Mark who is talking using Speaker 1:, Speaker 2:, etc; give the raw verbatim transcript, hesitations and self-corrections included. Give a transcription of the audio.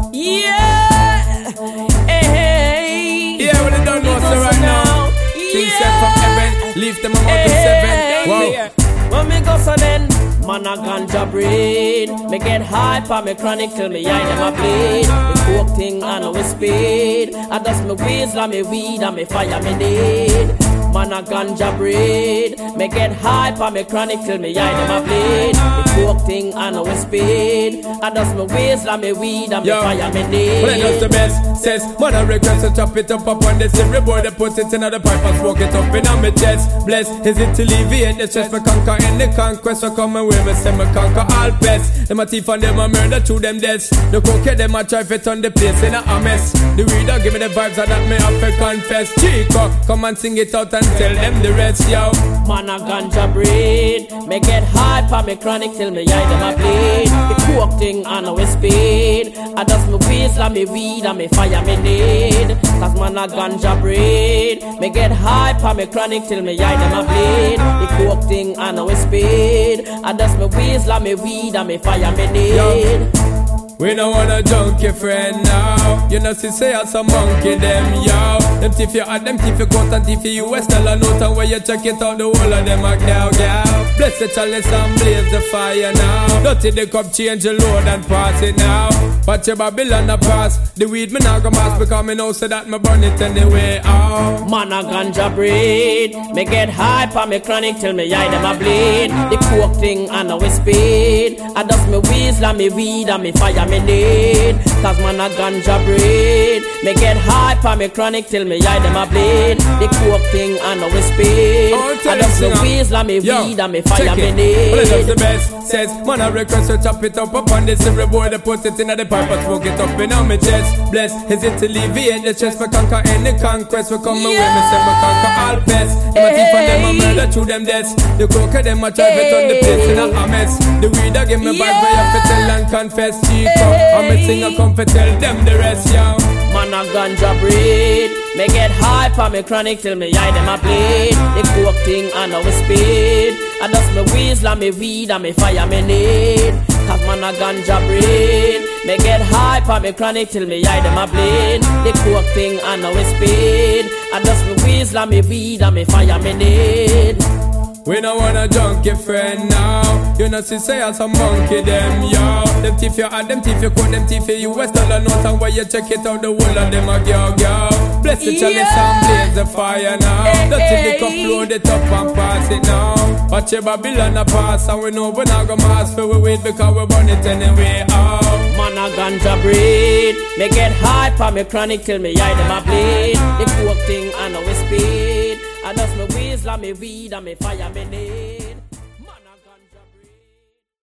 Speaker 1: Yeah. Hey, hey.
Speaker 2: Yeah, well, they don't know so right now. Things
Speaker 1: Yeah.
Speaker 2: set from heaven, leave them among the seven. Wow.
Speaker 1: When me go so then, man a ganja breed. Me get hype on me chronic till me eye them a bleed. The coke thing and no speed. I dust me weasel and me weed and me fire me need. Man a ganja breed. Me get hype on me chronic till me eye them a bleed. The coke thing and no speed. I dust me weasel and me weed and me
Speaker 2: Yo.
Speaker 1: fire me need.
Speaker 2: Well, that's the best. Says, man, I request to chop it up up on this every boy that puts it in the pipe and smoke it up in on my chest. Bless, is it to alleviate the stress? Me conquer any conquest, so come and wear me, say me conquer all pests. Them a thief and them a murder through them deaths. The coke them a try to turn the place in a mess. The reader give me the vibes and that me have to confess. Chico, come and sing it out and tell them the rest, yo.
Speaker 1: Man a ganja breed. Me get hype on me chronic till me eye them a bleed. The coke thing and no speed. I dust me weasel and me weed and me fire me need. Cause man a ganja breed. Me get hype on me chronic till me eye them a bleed. The coke thing and no speed. I dust me weasel and me weed and me fire me need.
Speaker 2: Yo. We don't want a junkie friend now. You know, see, say as a monkey, them, yo. Them thief you at them thief you cut and thief you U S dollar note. And where you check it out, the whole of them a cow, cow. Bless the chalice and blaze the fire now. Dirty the cup, change the load and pass it now. Watch your Babylon a pass. The weed me not go mass because me know so that me burn it anyway, oh.
Speaker 1: Man a ganja breed. Me get hype on me chronic till me eye them a bleed. The coke thing and no speed. I dust me weasel and me weed and me fire me need. Cause man a ganja breed. Me get hype on me chronic till me eye them a bleed. The coke thing and no speed. I dust me weasel and me weed and me fire me need.
Speaker 2: Well, that's the best. Says, man, I request to chop it up up on this every boy that put it in the pipe and smoke it up in on my chest. Bless, is it to alleviate the stress? We conquer any conquest. We come and wear me, say we conquer all pests. Them a thief and them a murder through them deaths. The coke them a try to turn the place in a mess. The weed a give me vibes where you have to tell and confess. Chico, I'm a singer, come to tell them the rest, yo.
Speaker 1: Man a ganja breed. Me get hype on me chronic till me eye them a bleed. The coke thing and no speed. I dust me weasel and me weed and me fire me need. Cause man a ganja breed. Me get hype on me chronic till me eye them a bleed. The coke thing and no speed. I dust me weasel and me weed and me fire me need.
Speaker 2: We don't want a junkie friend now. You know, see, say as a monkey, them, yo. Them thief you at them thief you quote them thief you U S dollar note. And where you check it out, the whole of them a girl, girl. Bless the chalice and blaze the fire now. Dirty the cup, load it up and pass it now. Watch your Babylon a pass. And we know we not gonna mask for we wait because we burn it anyway, oh.
Speaker 1: Man a ganja breed. Me get hype on me chronic till me eye them a bleed. The coke thing and no speed. I dust me weasel and me weed and me fire me need.